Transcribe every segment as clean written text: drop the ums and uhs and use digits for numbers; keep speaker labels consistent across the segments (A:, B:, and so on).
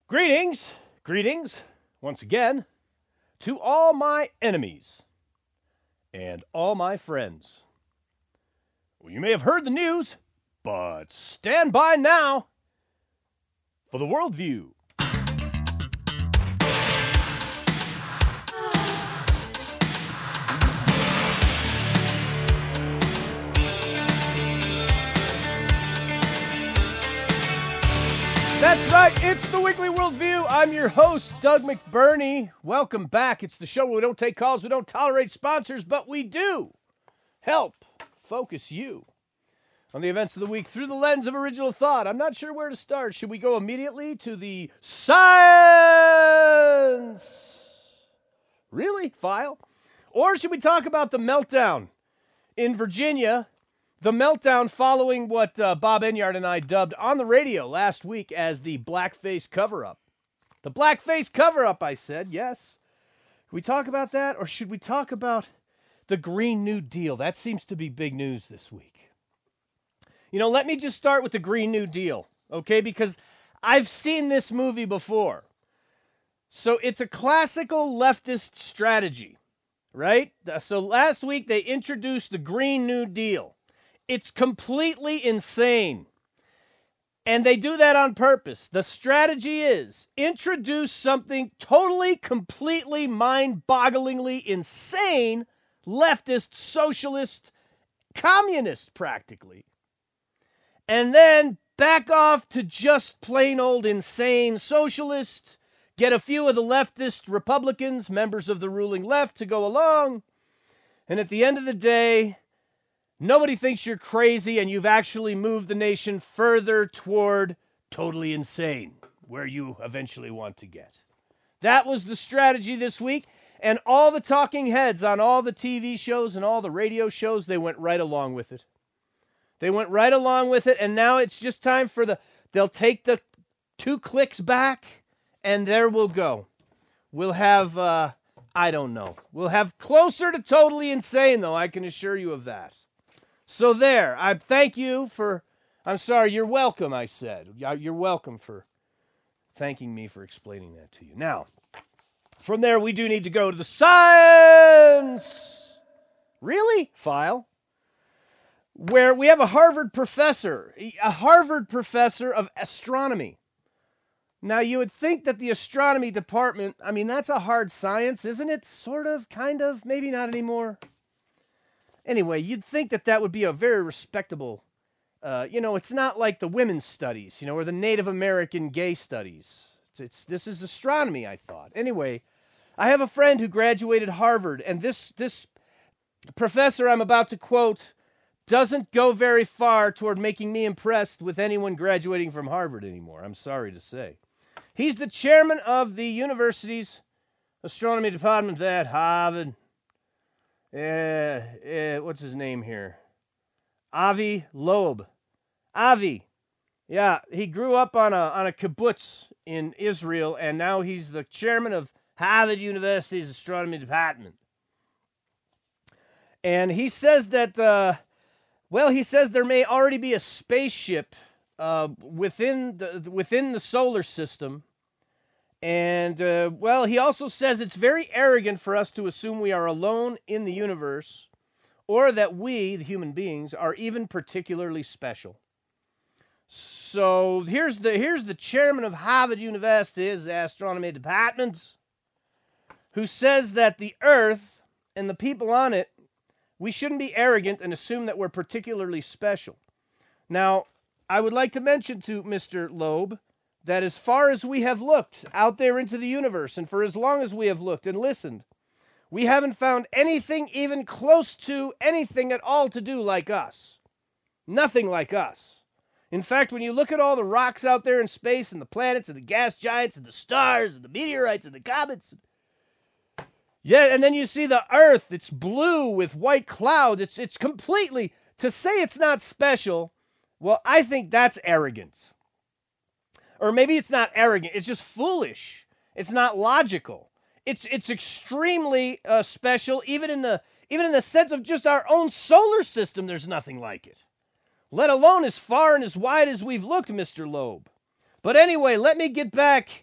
A: Greetings, once again, to all my enemies and all my friends. Well, you may have heard the news, but stand by now for the worldview. That's right, it's the Weekly Worldview. I'm your host, Doug McBurney. Welcome back. It's the show where we don't take calls, we don't tolerate sponsors, but we do help focus you on the events of the week through the lens of original thought. I'm not sure where to start. Should we go immediately to the science? Really? File? Or should we talk about the meltdown in Virginia? The meltdown following what Bob Enyart and I dubbed on the radio last week as the blackface cover-up. The blackface cover-up, I said, yes. Should we talk about that, or should we talk about the Green New Deal? That seems to be big news this week. You know, let me just start with the Green New Deal, okay? Because I've seen this movie before. So it's a classical leftist strategy, right? So last week they introduced the Green New Deal. It's completely insane. And they do that on purpose. The strategy is introduce something totally, completely, mind-bogglingly insane, leftist, socialist, communist practically. And then back off to just plain old insane socialist, get a few of the leftist Republicans, members of the ruling left, to go along. And at the end of the day, nobody thinks you're crazy, and you've actually moved the nation further toward totally insane, where you eventually want to get. That was the strategy this week, and all the talking heads on all the TV shows and all the radio shows, they went right along with it. They went right along with it, and now it's just time for they'll take the 2 clicks back, and there we'll go. We'll have, I don't know. We'll have closer to totally insane, though, I can assure you of that. So there, I thank you for, I'm sorry, you're welcome, I said. You're welcome for thanking me for explaining that to you. Now, from there, we do need to go to the science. Really? File. Where we have a Harvard professor of astronomy. Now, you would think that the astronomy department, I mean, that's a hard science, isn't it? Sort of, kind of, maybe not anymore. Anyway, you'd think that would be a very respectable, it's not like the women's studies, or the Native American gay studies. This is astronomy, I thought. Anyway, I have a friend who graduated Harvard, and this professor I'm about to quote doesn't go very far toward making me impressed with anyone graduating from Harvard anymore, I'm sorry to say. He's the chairman of the university's astronomy department at Harvard. What's his name here? Avi Loeb. Avi. Yeah, he grew up on a kibbutz in Israel, and now he's the chairman of Harvard University's astronomy department. And he says that, he says there may already be a spaceship within the solar system. And, he also says it's very arrogant for us to assume we are alone in the universe, or that we, the human beings, are even particularly special. So here's the chairman of Harvard University's astronomy department, who says that the Earth and the people on it, we shouldn't be arrogant and assume that we're particularly special. Now, I would like to mention to Mr. Loeb that as far as we have looked out there into the universe, and for as long as we have looked and listened, we haven't found anything even close to anything at all to do like us. Nothing like us. In fact, when you look at all the rocks out there in space, and the planets, and the gas giants, and the stars, and the meteorites, and the comets, and then you see the Earth, it's blue with white clouds, it's completely, to say it's not special, well, I think that's arrogant. Or maybe it's not arrogant, it's just foolish. It's not logical. It's extremely special, even in the sense of just our own solar system, there's nothing like it. Let alone as far and as wide as we've looked, Mr. Loeb. But anyway, let me get back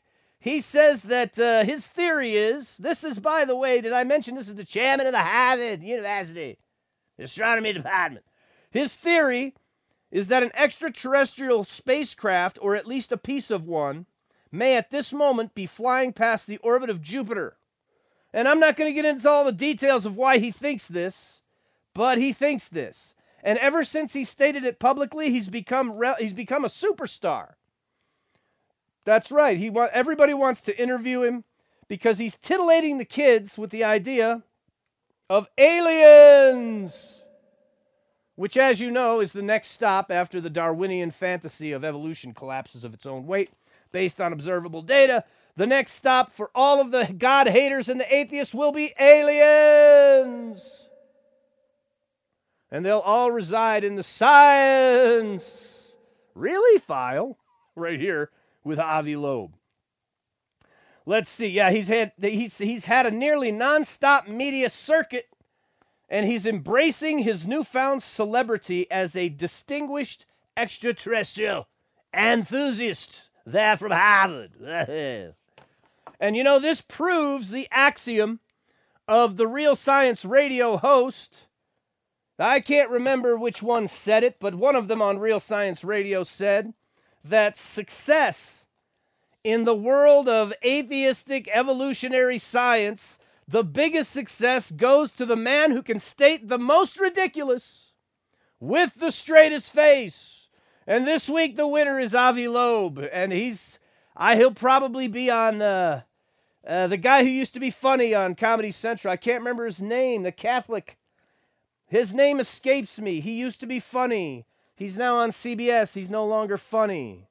A: He says that his theory is, this is, by the way, did I mention this is the chairman of the Harvard University Astronomy Department. His theory is that an extraterrestrial spacecraft, or at least a piece of one, may at this moment be flying past the orbit of Jupiter. And I'm not going to get into all the details of why he thinks this, but he thinks this. And ever since he stated it publicly, he's become a superstar. That's right. Everybody wants to interview him because he's titillating the kids with the idea of aliens, which, as you know, is the next stop after the Darwinian fantasy of evolution collapses of its own weight based on observable data. The next stop for all of the God haters and the atheists will be aliens. And they'll all reside in the science. Really, file? Right here with Avi Loeb. Let's see. Yeah, he's had a nearly nonstop media circuit, and he's embracing his newfound celebrity as a distinguished extraterrestrial enthusiast there from Harvard. And you know, this proves the axiom of the Real Science Radio host. I can't remember which one said it, but one of them on Real Science Radio said that success in the world of atheistic evolutionary science, the biggest success goes to the man who can state the most ridiculous with the straightest face. And this week the winner is Avi Loeb, and he'll probably be on the guy who used to be funny on Comedy Central. I can't remember his name, the Catholic. His name escapes me. He used to be funny. He's now on CBS. He's no longer funny.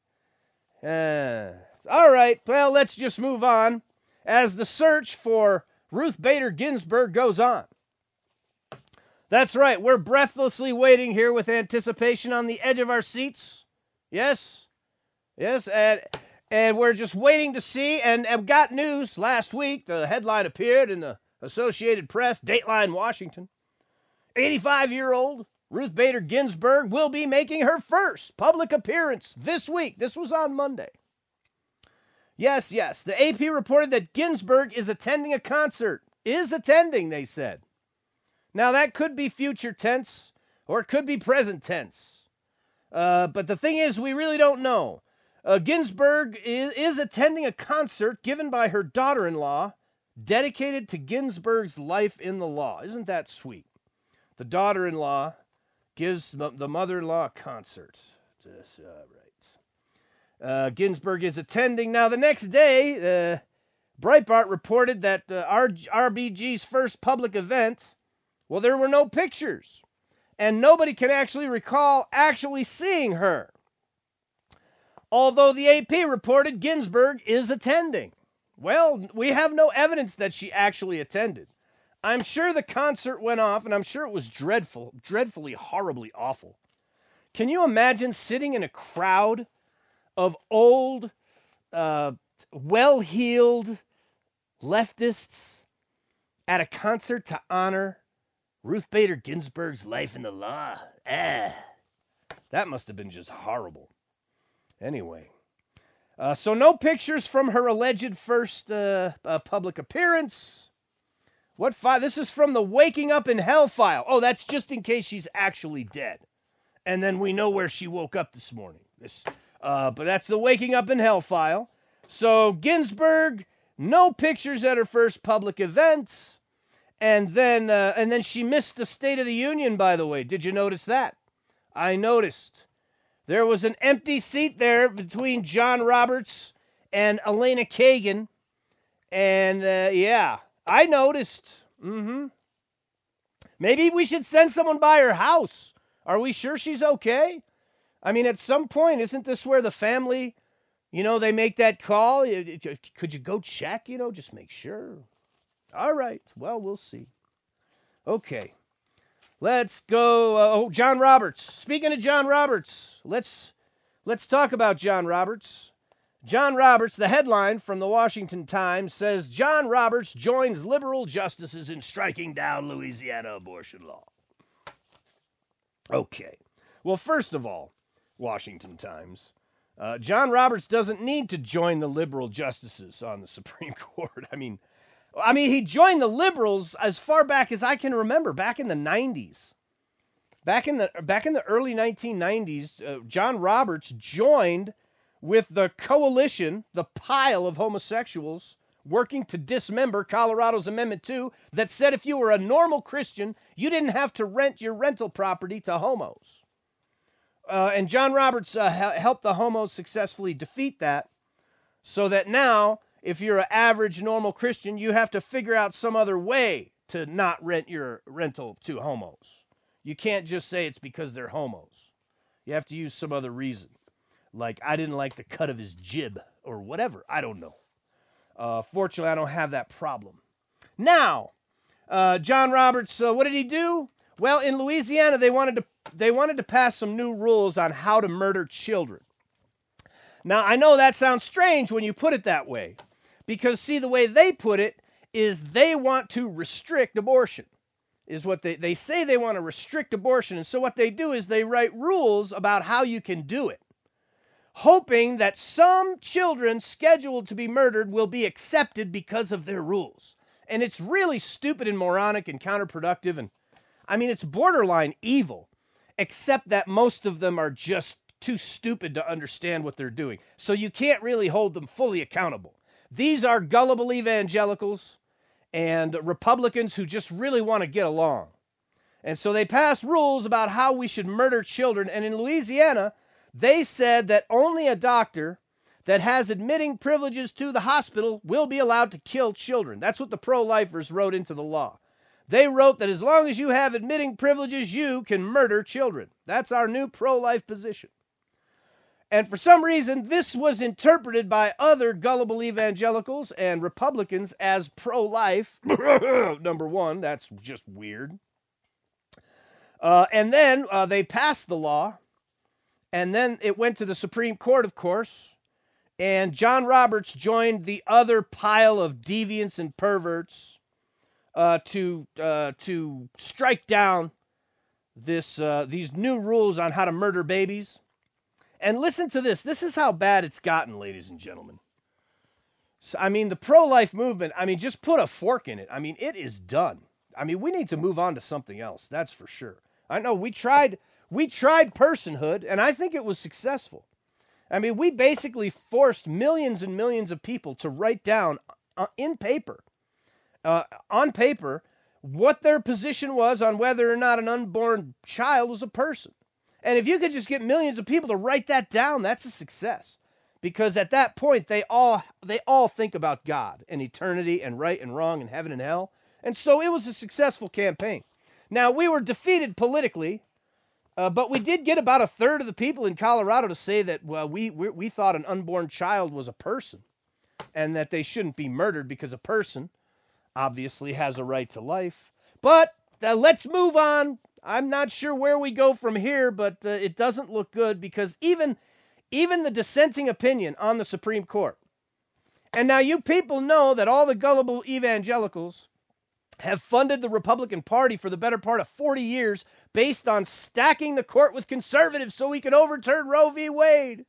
A: All right, well, let's just move on as the search for Ruth Bader Ginsburg goes on. That's right, we're breathlessly waiting here with anticipation on the edge of our seats. Yes, and we're just waiting to see, and got news last week. The headline appeared in the Associated Press, Dateline Washington. 85-year-old Ruth Bader Ginsburg will be making her first public appearance this week. This was on Monday. Yes. The AP reported that Ginsburg is attending a concert. Is attending, they said. Now, that could be future tense, or it could be present tense. But the thing is, we really don't know. Ginsburg is attending a concert given by her daughter-in-law, dedicated to Ginsburg's life in the law. Isn't that sweet? The daughter-in-law gives the mother-in-law a concert. Right. Ginsburg is attending. Now, the next day, Breitbart reported that RBG's first public event, well, there were no pictures. And nobody can actually recall actually seeing her. Although the AP reported Ginsburg is attending. Well, we have no evidence that she actually attended. I'm sure the concert went off, and I'm sure it was dreadfully, horribly awful. Can you imagine sitting in a crowd of old, well-heeled leftists at a concert to honor Ruth Bader Ginsburg's life in the law? That must have been just horrible. Anyway, so no pictures from her alleged first public appearance. This is from the Waking Up in Hell file. Oh, that's just in case she's actually dead. And then we know where she woke up this morning. But that's the Waking Up in Hell file. So Ginsburg, no pictures at her first public event. And then she missed the State of the Union, by the way. Did you notice that? I noticed. There was an empty seat there between John Roberts and Elena Kagan. And, I noticed. Maybe we should send someone by her house. Are we sure she's okay? I mean, at some point, isn't this where the family, they make that call? Could you go check, just make sure? All right. Well, we'll see. Okay. Let's go. John Roberts. Speaking of John Roberts, let's talk about John Roberts. John Roberts, the headline from the Washington Times says, John Roberts joins liberal justices in striking down Louisiana abortion law. Okay. Well, first of all, Washington Times, John Roberts doesn't need to join the liberal justices on the Supreme Court. I mean, he joined the liberals as far back as I can remember, back in the 90s. Back in the early 1990s, John Roberts joined with the coalition, the pile of homosexuals working to dismember Colorado's Amendment 2 that said if you were a normal Christian, you didn't have to rent your rental property to homos. And John Roberts helped the homos successfully defeat that, so that now, if you're an average normal Christian, you have to figure out some other way to not rent your rental to homos. You can't just say it's because they're homos. You have to use some other reason. Like, I didn't like the cut of his jib, or whatever. I don't know. Fortunately, I don't have that problem. Now, John Roberts, what did he do? Well, in Louisiana, they wanted to pass some new rules on how to murder children. Now, I know that sounds strange when you put it that way, because, see, the way they put it is they want to restrict abortion, is what they say. They want to restrict abortion, and so what they do is they write rules about how you can do it, hoping that some children scheduled to be murdered will be accepted because of their rules. And it's really stupid and moronic and counterproductive, and it's borderline evil, except that most of them are just too stupid to understand what they're doing. So you can't really hold them fully accountable. These are gullible evangelicals and Republicans who just really want to get along. And so they passed rules about how we should murder children. And in Louisiana, they said that only a doctor that has admitting privileges to the hospital will be allowed to kill children. That's what the pro-lifers wrote into the law. They wrote that as long as you have admitting privileges, you can murder children. That's our new pro-life position. And for some reason, this was interpreted by other gullible evangelicals and Republicans as pro-life. Number one, that's just weird. And then they passed the law, and then it went to the Supreme Court, of course, and John Roberts joined the other pile of deviants and perverts to strike down these new rules on how to murder babies. And listen to this. This is how bad it's gotten, ladies and gentlemen. So, the pro-life movement, just put a fork in it. It is done. We need to move on to something else. That's for sure. I know we tried personhood, and I think it was successful. We basically forced millions and millions of people to write down on paper, what their position was on whether or not an unborn child was a person. And if you could just get millions of people to write that down, that's a success. Because at that point, they all think about God and eternity and right and wrong and heaven and hell. And so it was a successful campaign. Now, we were defeated politically, but we did get about a third of the people in Colorado to say that, well, we thought an unborn child was a person and that they shouldn't be murdered because a person obviously has a right to life. But let's move on. I'm not sure where we go from here, but it doesn't look good because even the dissenting opinion on the Supreme Court. And now you people know that all the gullible evangelicals have funded the Republican Party for the better part of 40 years based on stacking the court with conservatives so we could overturn Roe v. Wade.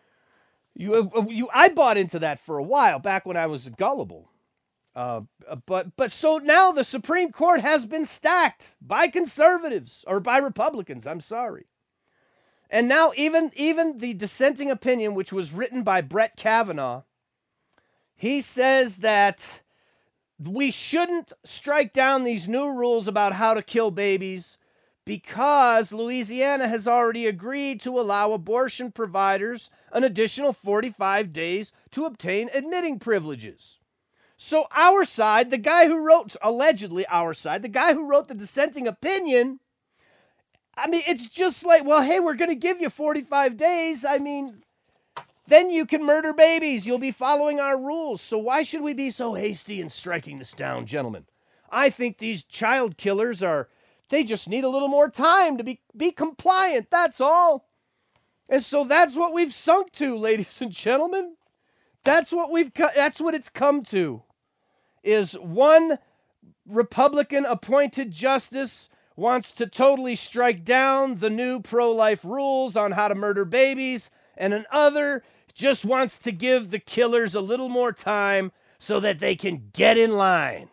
A: I bought into that for a while back when I was gullible. But so now the Supreme Court has been stacked by conservatives or by Republicans. I'm sorry. And now even the dissenting opinion, which was written by Brett Kavanaugh, he says that we shouldn't strike down these new rules about how to kill babies because Louisiana has already agreed to allow abortion providers an additional 45 days to obtain admitting privileges. So our side, the guy who wrote the dissenting opinion, it's just like, well, hey, we're going to give you 45 days. Then you can murder babies. You'll be following our rules. So why should we be so hasty in striking this down, gentlemen? I think these child killers they just need a little more time to be compliant. That's all. And so that's what we've sunk to, ladies and gentlemen. That's what it's come to, is one Republican appointed justice wants to totally strike down the new pro-life rules on how to murder babies, and another just wants to give the killers a little more time so that they can get in line.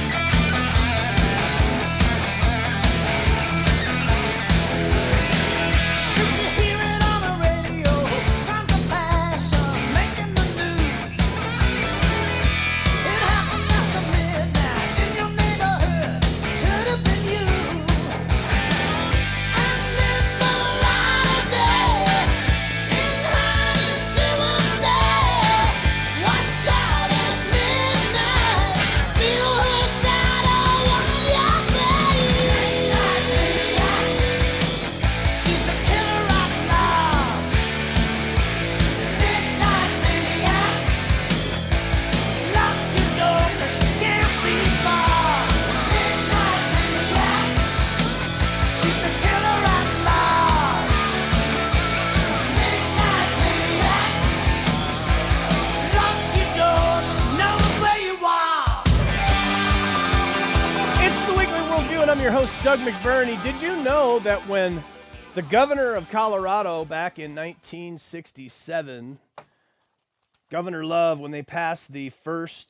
A: I'm your host, Doug McBurney. Did you know that when the governor of Colorado back in 1967, Governor Love, when they passed the first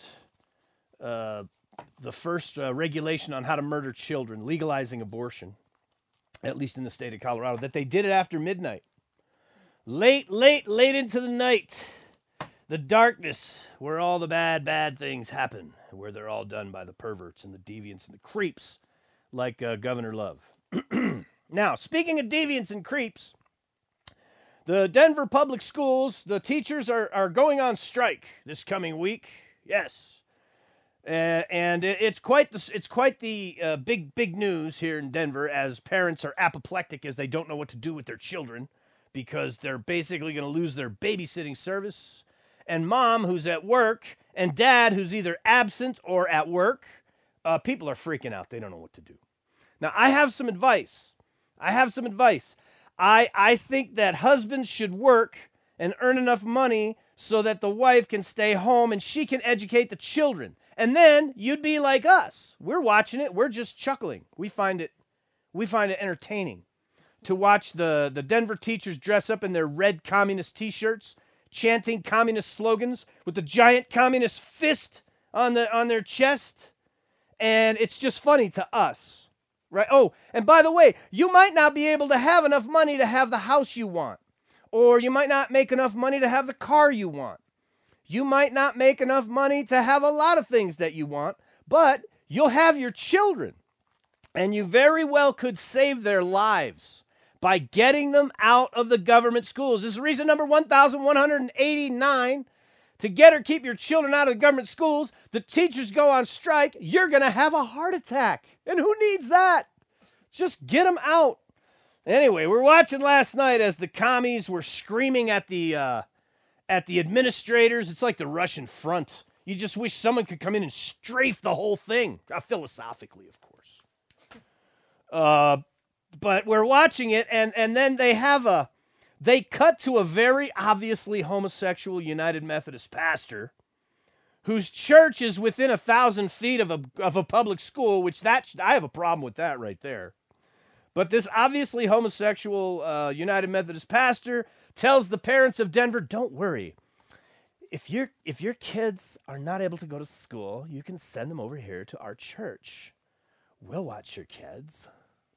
A: regulation on how to murder children, legalizing abortion, at least in the state of Colorado, that they did it after midnight. Late into the night. The darkness where all the bad things happen, where they're all done by the perverts and the deviants and the creeps like Governor Love. Now, speaking of deviants and creeps, the Denver Public Schools, the teachers are going on strike this coming week. Yes. And it's quite the big news here in Denver, as parents are apoplectic as they don't know what to do with their children because they're basically going to lose their babysitting service. And mom, who's at work, and dad, who's either absent or at work, people are freaking out. They don't know what to do. Now, I have some advice. I think that husbands should work and earn enough money so that the wife can stay home and she can educate the children. And then you'd be like us. We're watching it. We're just chuckling. We find it entertaining to watch the Denver teachers dress up in their red communist T-shirts, chanting communist slogans with the giant communist fist on their chest. And it's just funny to us. Right? Oh, and by the way, you might not be able to have enough money to have the house you want. Or you might not make enough money to have the car you want. You might not make enough money to have a lot of things that you want, but you'll have your children. And you very well could save their lives by getting them out of the government schools. This is reason number 1,189. To get or keep your children out of the government schools, the teachers go on strike, you're going to have a heart attack. And who needs that? Just get them out. Anyway, we're watching last night as the commies were screaming at the administrators. It's like the Russian front. You just wish someone could come in and strafe the whole thing. Philosophically, of course. But we're watching it, and then they cut to a very obviously homosexual United Methodist pastor whose church is within 1,000 feet of a public school, which I have a problem with that right there. But this obviously homosexual United Methodist pastor tells the parents of Denver, don't worry. If your kids are not able to go to school, you can send them over here to our church. We'll watch your kids.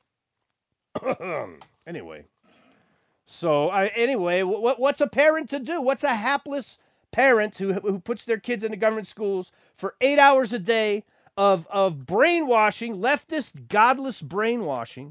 A: Anyway. So, what's a parent to do? What's a hapless parent who puts their kids into government schools for 8 hours a day of brainwashing, leftist, godless brainwashing?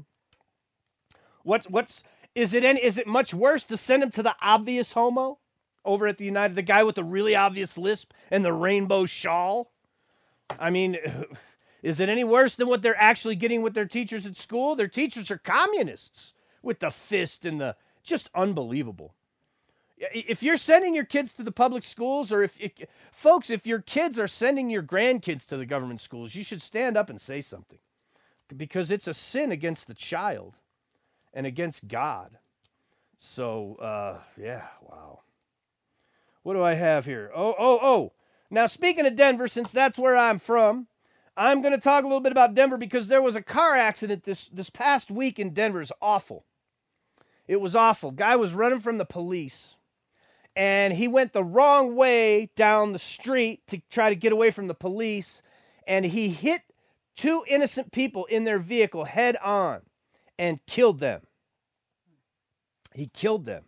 A: Is it much worse to send them to the obvious homo over at the United, the guy with the really obvious lisp and the rainbow shawl? I mean, is it any worse than what they're actually getting with their teachers at school? Their teachers are communists with the fist and the... Just unbelievable. If you're sending your kids to the public schools, or if your kids are sending your grandkids to the government schools, you should stand up and say something, because it's a sin against the child and against God. So, wow. What do I have here? Oh. Now, speaking of Denver, since that's where I'm from, I'm going to talk a little bit about Denver because there was a car accident this past week in Denver. It's awful. It was awful. Guy was running from the police, and he went the wrong way down the street to try to get away from the police, and he hit two innocent people in their vehicle head on and killed them. He killed them.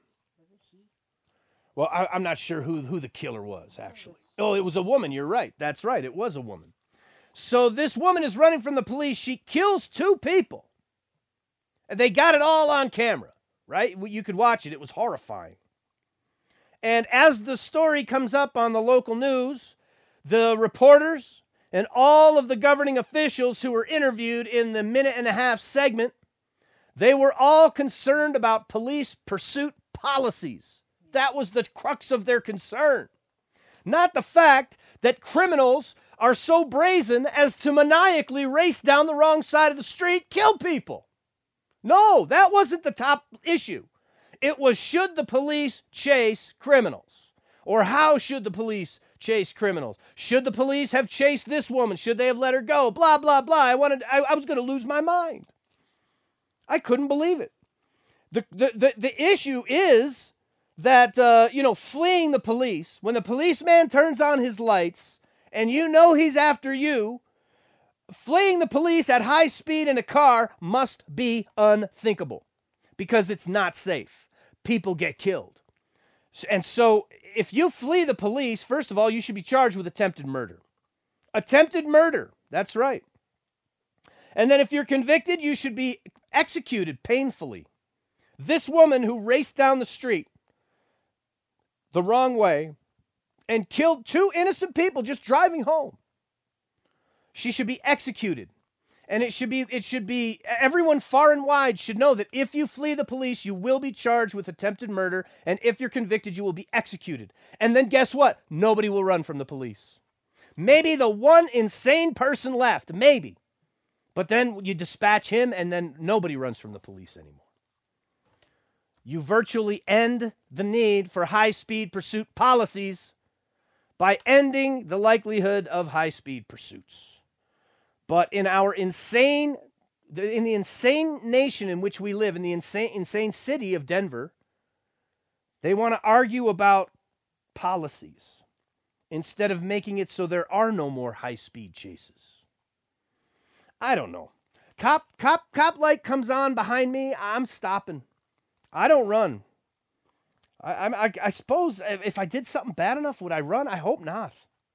A: Well, I'm not sure who the killer was, actually. Oh, it was a woman. You're right. That's right. It was a woman. So this woman is running from the police. She kills two people. And they got it all on camera, right? You could watch it. It was horrifying. And as the story comes up on the local news, the reporters and all of the governing officials who were interviewed in the minute-and-a-half segment, they were all concerned about police pursuit policies. That was the crux of their concern. Not the fact that criminals are so brazen as to maniacally race down the wrong side of the street, kill people. No, that wasn't the top issue. It was, should the police chase criminals? Or how should the police chase criminals? Should the police have chased this woman? Should they have let her go? Blah, blah, blah. I was going to lose my mind. I couldn't believe it. The issue is that, fleeing the police, when the policeman turns on his lights and you know he's after you, fleeing the police at high speed in a car must be unthinkable because it's not safe. People get killed. And so if you flee the police, first of all, you should be charged with attempted murder. Attempted murder. That's right. And then if you're convicted, you should be executed painfully. This woman who raced down the street the wrong way and killed two innocent people just driving home, she should be executed. And it should be everyone far and wide should know that if you flee the police, you will be charged with attempted murder, and if you're convicted, you will be executed. And then guess what? Nobody will run from the police. Maybe the one insane person left, maybe. But then you dispatch him, and then nobody runs from the police anymore. You virtually end the need for high-speed pursuit policies by ending the likelihood of high-speed pursuits. But in the insane nation in which we live, in the insane city of Denver, they want to argue about policies instead of making it so there are no more high-speed chases. I don't know. Cop light comes on behind me, I'm stopping. I don't run. I suppose if I did something bad enough, would I run? I hope not.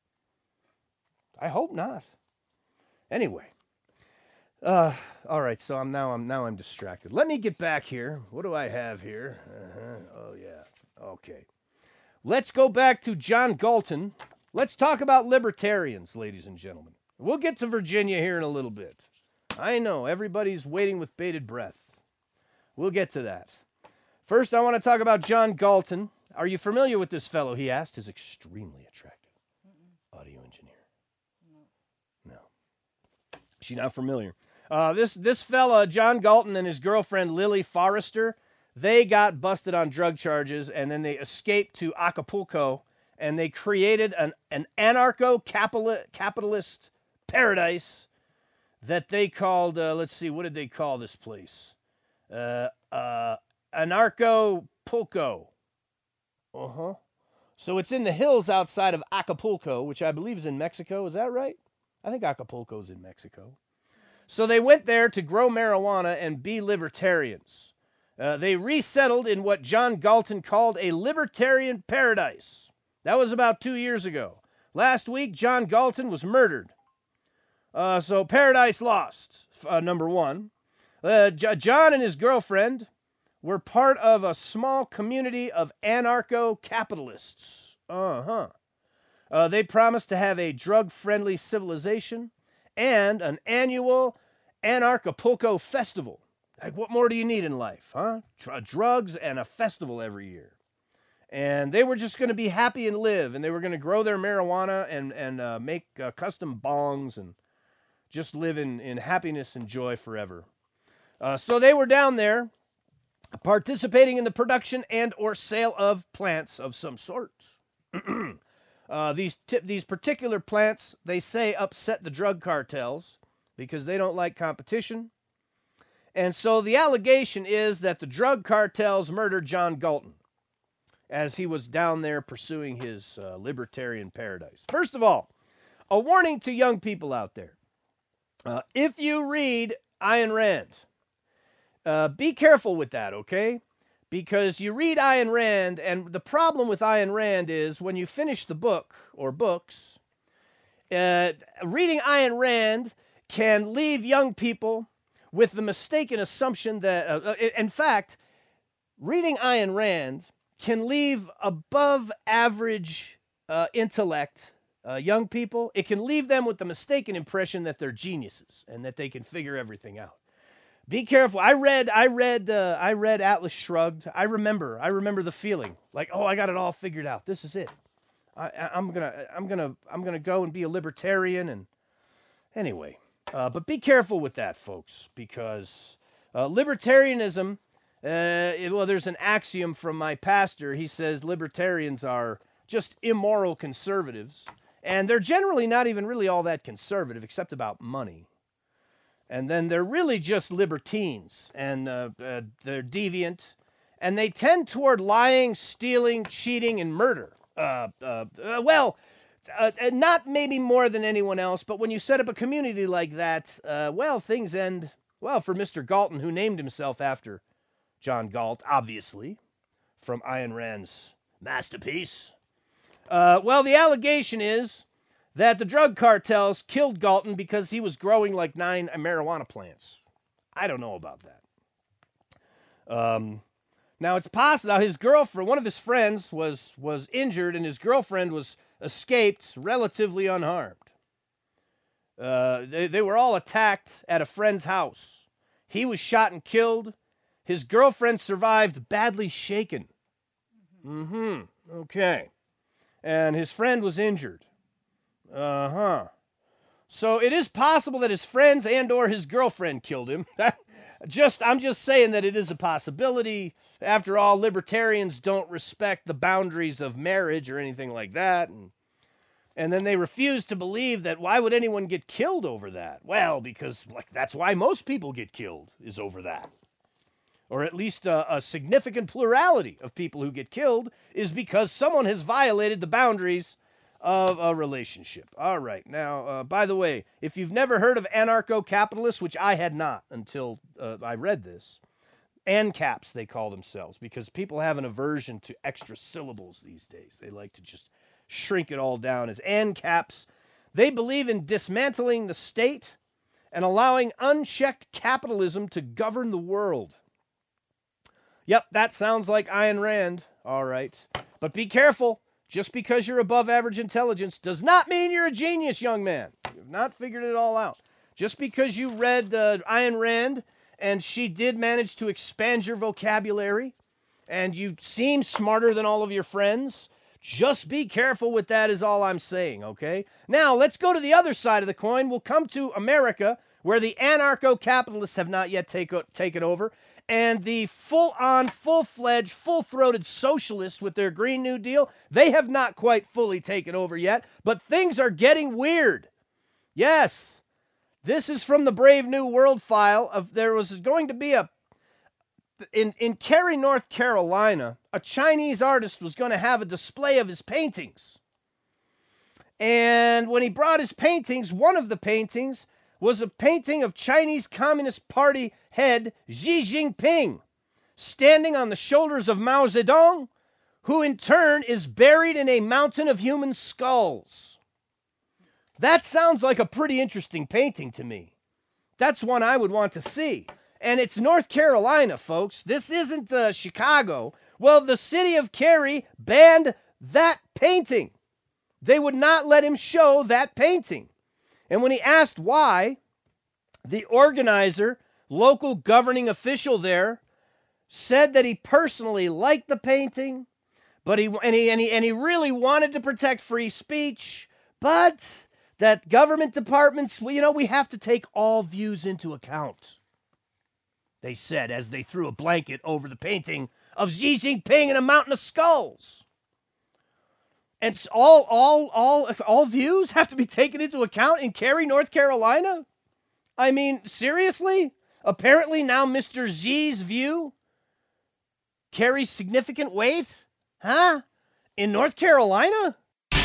A: I hope not. Anyway, all right. So I'm distracted. Let me get back here. What do I have here? Oh yeah. Okay. Let's go back to John Galton. Let's talk about libertarians, ladies and gentlemen. We'll get to Virginia here in a little bit. I know everybody's waiting with bated breath. We'll get to that. First, I want to talk about John Galton. Are you familiar with this fellow? He asked. Is extremely attractive. Audio engineer. No. She's not familiar. This fella, John Galton, and his girlfriend, Lily Forrester, they got busted on drug charges, and then they escaped to Acapulco, and they created an anarcho-capitalist paradise that they called, let's see, what did they call this place? Anarchapulco. So it's in the hills outside of Acapulco, which I believe is in Mexico. Is that right? I think Acapulco's in Mexico. So they went there to grow marijuana and be libertarians. They resettled in what John Galton called a libertarian paradise. That was about 2 years ago. Last week, John Galton was murdered. So paradise lost, number one. John and his girlfriend were part of a small community of anarcho-capitalists. They promised to have a drug-friendly civilization and an annual Anarchapulco festival. Like, what more do you need in life, huh? Drugs and a festival every year. And they were just going to be happy and live, and they were going to grow their marijuana and make custom bongs and just live in happiness and joy forever. So they were down there participating in the production and or sale of plants of some sort. These particular plants, they say, upset the drug cartels because they don't like competition. And so the allegation is that the drug cartels murdered John Galton. as he was down there pursuing his libertarian paradise. First of all, a warning to young people out there. If you read Ayn Rand, be careful with that, okay? Because you read Ayn Rand, and the problem with Ayn Rand is when you finish the book or books, reading Ayn Rand can leave young people with the mistaken assumption that, in fact, reading Ayn Rand can leave above average intellect young people. It can leave them with the mistaken impression that they're geniuses and that they can figure everything out. Be careful. I read Atlas Shrugged. I remember the feeling like, oh, I got it all figured out. This is it. I'm gonna go and be a libertarian. And anyway, but be careful with that, folks, because libertarianism. Well, there's an axiom from my pastor. He says libertarians are just immoral conservatives, and they're generally not even really all that conservative, except about money. And then they're really just libertines, and they're deviant, and they tend toward lying, stealing, cheating, and murder. Not maybe more than anyone else, but when you set up a community like that, things end, well, for Mr. Galton, who named himself after John Galt, obviously, from Ayn Rand's masterpiece. The allegation is that the drug cartels killed Galton because he was growing like 9 marijuana plants. I don't know about that. Now, it's possible. Now, his girlfriend, one of his friends, was injured, and his girlfriend was escaped relatively unharmed. They were all attacked at a friend's house. He was shot and killed. His girlfriend survived badly shaken. Okay. And his friend was injured. So it is possible that his friends and or his girlfriend killed him. I'm just saying that it is a possibility. After all, libertarians don't respect the boundaries of marriage or anything like that. And then they refuse to believe that why would anyone get killed over that? Well, because that's why most people get killed, is over that. Or at least a significant plurality of people who get killed is because someone has violated the boundaries of a relationship. All right. Now, by the way, if you've never heard of anarcho-capitalists, which I had not until I read this, ANCAPs they call themselves, because people have an aversion to extra syllables these days. They like to just shrink it all down as ANCAPs. They believe in dismantling the state and allowing unchecked capitalism to govern the world. Yep, that sounds like Ayn Rand. All right. But be careful. Just because you're above average intelligence does not mean you're a genius, young man. You've not figured it all out. Just because you read Ayn Rand and she did manage to expand your vocabulary and you seem smarter than all of your friends, just be careful with that is all I'm saying, okay? Now, let's go to the other side of the coin. We'll come to America, where the anarcho-capitalists have not yet taken over, and the full-on, full-fledged, full-throated socialists with their Green New Deal, they have not quite fully taken over yet, but things are getting weird. Yes, this is from the Brave New World file. There was going to be in Cary, North Carolina, a Chinese artist was going to have a display of his paintings. And when he brought his paintings, one of the paintings was a painting of Chinese Communist Party head Xi Jinping standing on the shoulders of Mao Zedong, who in turn is buried in a mountain of human skulls. That sounds like a pretty interesting painting to me. That's one I would want to see. And it's North Carolina, folks. This isn't Chicago. Well, the city of Cary banned that painting. They would not let him show that painting. And when he asked why, the organizer, local governing official there, said that he personally liked the painting, but he really wanted to protect free speech, but that government departments, we have to take all views into account. They said as they threw a blanket over the painting of Xi Jinping in a mountain of skulls. And all views have to be taken into account in Cary, North Carolina? I mean, seriously? Apparently now Mr. Xi's view carries significant weight? Huh? In North Carolina?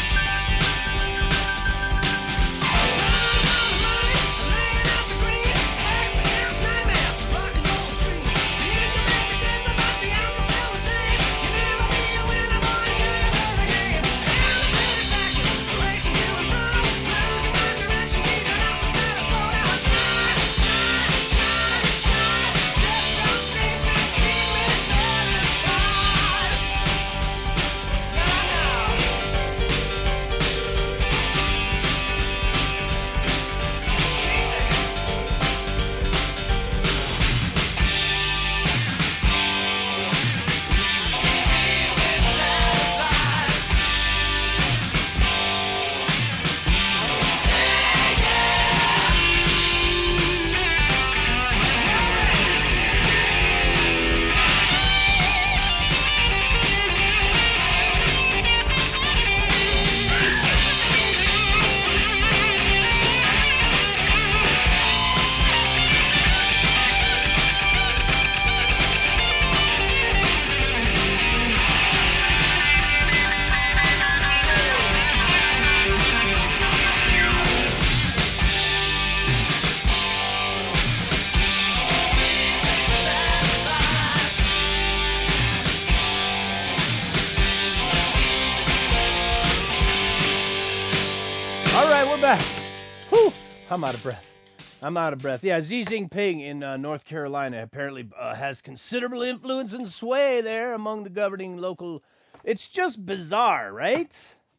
A: Back. Whew, I'm out of breath. Yeah, Xi Jinping in North Carolina apparently has considerable influence and sway there among the governing local. It's just bizarre, right?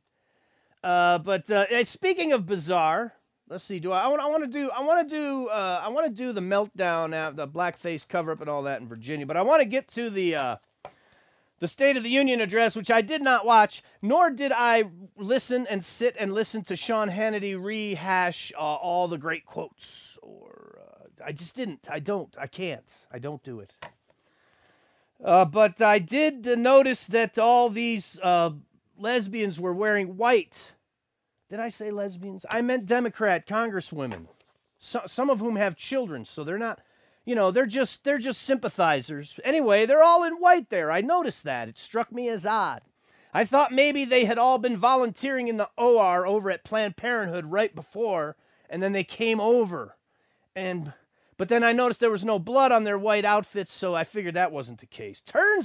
A: But speaking of bizarre, let's see. I want to do the meltdown, the blackface cover up and all that in Virginia. But I want to get to the State of the Union address, which I did not watch, nor did I listen to Sean Hannity rehash all the great quotes. I just didn't. I can't. I don't do it. But I did notice that all these lesbians were wearing white. Did I say lesbians? I meant Democrat congresswomen, some of whom have children, so they're not... they're just sympathizers. Anyway, they're all in white there. I noticed that. It struck me as odd. I thought maybe they had all been volunteering in the OR over at Planned Parenthood right before, and then they came over. But then I noticed there was no blood on their white outfits, so I figured that wasn't the case.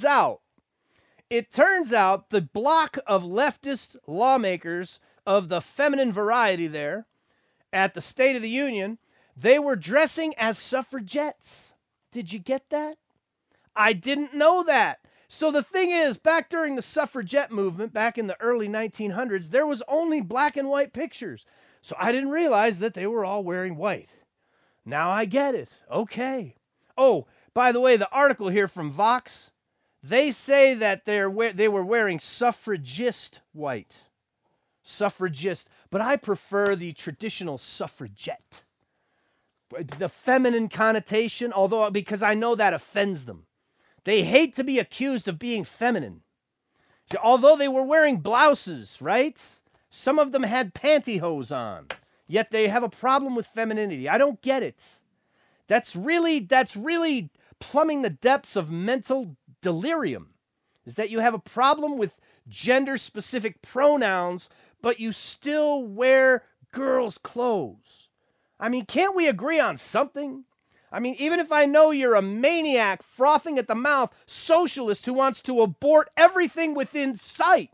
A: It turns out the block of leftist lawmakers of the feminine variety there at the State of the Union, they were dressing as suffragettes. Did you get that? I didn't know that. So the thing is, back during the suffragette movement, back in the early 1900s, there was only black and white pictures. So I didn't realize that they were all wearing white. Now I get it. Okay. Oh, by the way, the article here from Vox, they say that they were wearing suffragist white. Suffragist. But I prefer the traditional suffragette. The feminine connotation, because I know that offends them. They hate to be accused of being feminine. Although they were wearing blouses, right? Some of them had pantyhose on. Yet they have a problem with femininity. I don't get it. That's really plumbing the depths of mental delirium. Is that you have a problem with gender-specific pronouns, but you still wear girls' clothes. I mean, can't we agree on something? I mean, even if I know you're a maniac, frothing at the mouth, socialist who wants to abort everything within sight,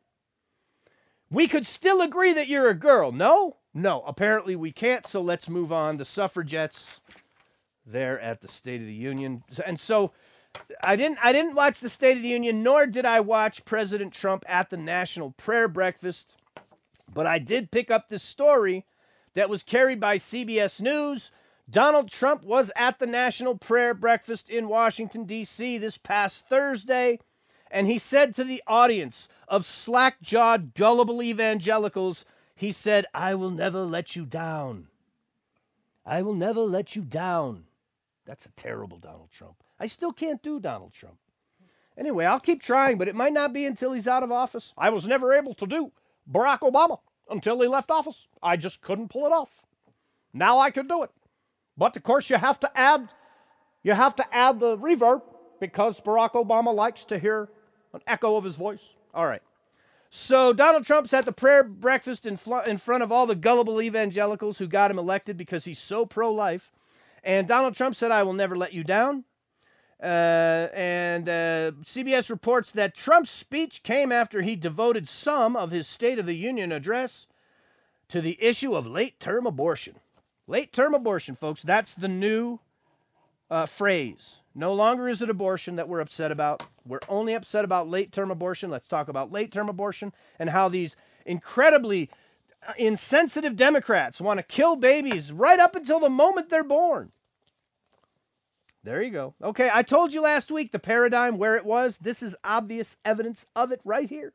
A: we could still agree that you're a girl. No, apparently we can't, so let's move on. The suffragettes there at the State of the Union. And so I didn't watch the State of the Union, nor did I watch President Trump at the National Prayer Breakfast, but I did pick up this story that was carried by CBS News. Donald Trump was at the National Prayer Breakfast in Washington, D.C. this past Thursday, and he said to the audience of slack-jawed, gullible evangelicals, he said, "I will never let you down. I will never let you down." That's a terrible Donald Trump. I still can't do Donald Trump. Anyway, I'll keep trying, but it might not be until he's out of office. I was never able to do Barack Obama until he left office. I just couldn't pull it off. Now I can do it. But of course you have to add the reverb because Barack Obama likes to hear an echo of his voice. All right. So Donald Trump's at the prayer breakfast in front of all the gullible evangelicals who got him elected because he's so pro-life. And Donald Trump said, I will never let you down. And CBS reports that Trump's speech came after he devoted some of his State of the Union address to the issue of late-term abortion. Late-term abortion, folks, that's the new phrase. No longer is it abortion that we're upset about. We're only upset about late-term abortion. Let's talk about late-term abortion and how these incredibly insensitive Democrats want to kill babies right up until the moment they're born. There you go. Okay, I told you last week the paradigm where it was. This is obvious evidence of it right here.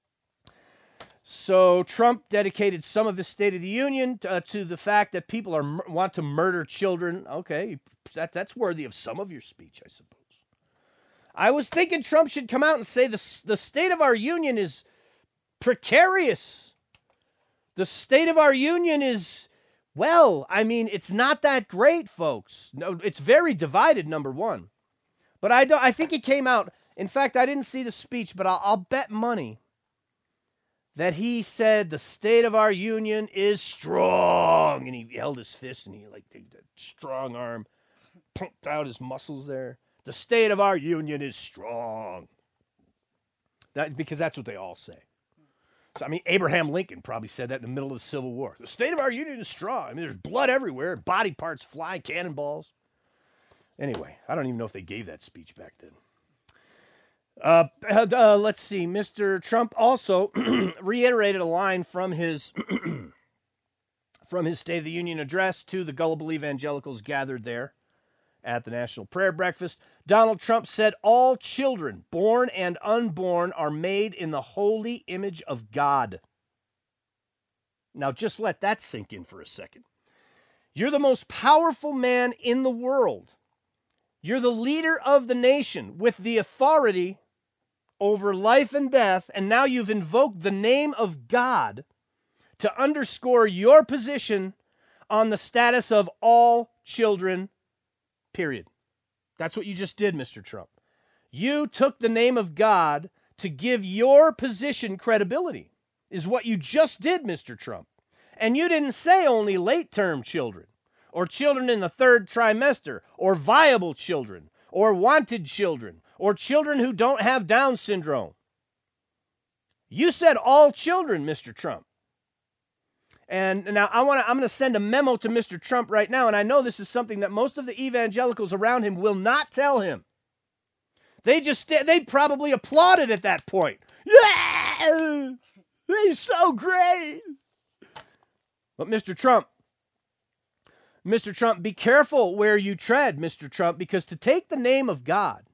A: So Trump dedicated some of his State of the Union to the fact that people want to murder children. Okay, that's worthy of some of your speech, I suppose. I was thinking Trump should come out and say the state of our union is precarious. The state of our union is, well, I mean, it's not that great, folks. No, it's very divided, number one. But I think he came out. In fact, I didn't see the speech, but I'll bet money that he said the state of our union is strong. And he held his fist and he did a strong arm, pumped out his muscles there. The state of our union is strong. Because that's what they all say. So, I mean, Abraham Lincoln probably said that in the middle of the Civil War. The state of our union is strong. I mean, there's blood everywhere, body parts fly, cannonballs. Anyway, I don't even know if they gave that speech back then. Let's see. Mr. Trump also reiterated a line from his State of the Union address to the gullible evangelicals gathered there at the National Prayer Breakfast. Donald Trump said, all children, born and unborn, are made in the holy image of God. Now, just let that sink in for a second. You're the most powerful man in the world. You're the leader of the nation with the authority over life and death, and now you've invoked the name of God to underscore your position on the status of all children, period. That's what you just did, Mr. Trump. You took the name of God to give your position credibility, is what you just did, Mr. Trump. And you didn't say only late-term children, or children in the third trimester, or viable children, or wanted children, or children who don't have Down syndrome. You said all children, Mr. Trump. And now I'm going to send a memo to Mr. Trump right now, and I know this is something that most of the evangelicals around him will not tell him. They probably applauded at that point. Yeah! He's so great. But Mr. Trump, be careful where you tread, Mr. Trump, because to take the name of God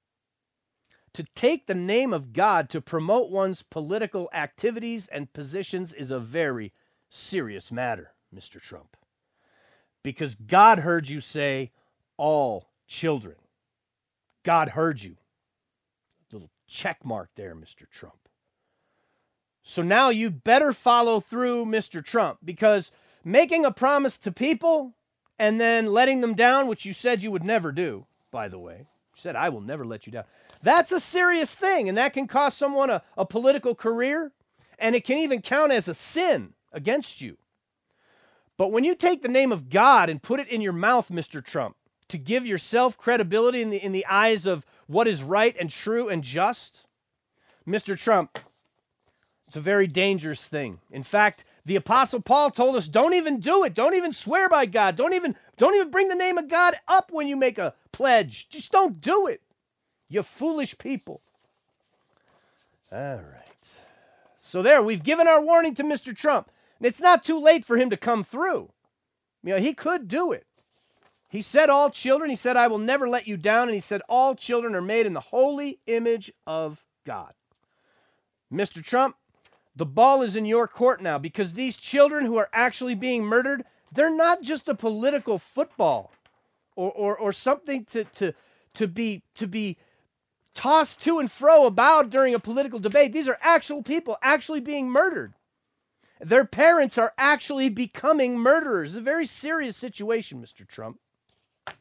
A: to promote one's political activities and positions is a very serious matter, Mr. Trump. Because God heard you say all children. God heard you. Little check mark there, Mr. Trump. So now you better follow through, Mr. Trump, because making a promise to people and then letting them down, which you said you would never do, by the way. You said, I will never let you down. That's a serious thing, and that can cost someone a political career, and it can even count as a sin against you. But when you take the name of God and put it in your mouth, Mr. Trump, to give yourself credibility in the eyes of what is right and true and just, Mr. Trump, it's a very dangerous thing. In fact, the Apostle Paul told us, don't even do it. Don't even swear by God. Don't even bring the name of God up when you make a pledge. Just don't do it. You foolish people. All right. So there, we've given our warning to Mr. Trump. And it's not too late for him to come through. You know, he could do it. He said all children. He said, I will never let you down. And he said all children are made in the holy image of God. Mr. Trump, the ball is in your court now, because these children who are actually being murdered, they're not just a political football or something to be tossed to and fro about during a political debate. These are actual people actually being murdered. Their parents are actually becoming murderers. It's a very serious situation, Mr. Trump.